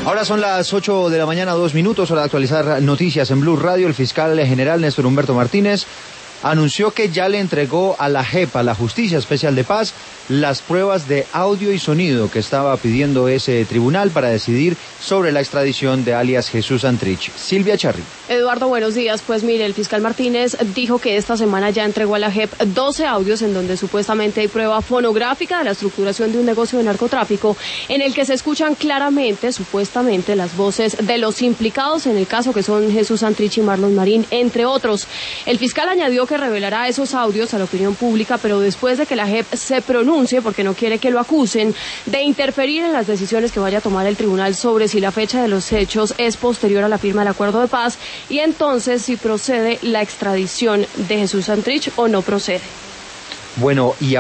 Ahora son las 8 de la mañana, 2 minutos, hora de actualizar noticias en Blue Radio. El fiscal general Néstor Humberto Martínez anunció que ya le entregó a la JEP, a la Justicia Especial de Paz, las pruebas de audio y sonido que estaba pidiendo ese tribunal para decidir sobre la extradición de alias Jesús Santrich. Silvia Charri. Eduardo, buenos días. Pues mire, el fiscal Martínez dijo que esta semana ya entregó a la JEP 12 audios en donde supuestamente hay prueba fonográfica de la estructuración de un negocio de narcotráfico, en el que se escuchan claramente, supuestamente, las voces de los implicados en el caso, que son Jesús Santrich y Marlon Marín, entre otros. El fiscal añadió que revelará esos audios a la opinión pública, pero después de que la JEP se pronuncie, porque no quiere que lo acusen de interferir en las decisiones que vaya a tomar el tribunal sobre si la fecha de los hechos es posterior a la firma del acuerdo de paz, y entonces si procede la extradición de Jesús Santrich o no procede. Bueno, y